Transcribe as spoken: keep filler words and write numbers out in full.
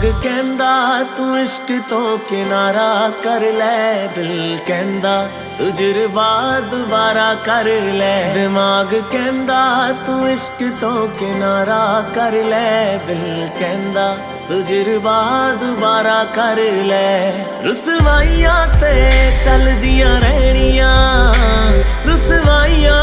कहंदा तू इश्क तो किनारा कर ले, दिल कहंदा तुजरबा दोबारा कर ले। दिमाग कहंदा तू इश्क तो किनारा कर ले, दिल कहंदा तुजरबा दोबारा कर ले। रुसवाइयां ते चलदियां रहनियां, रुसवाइयां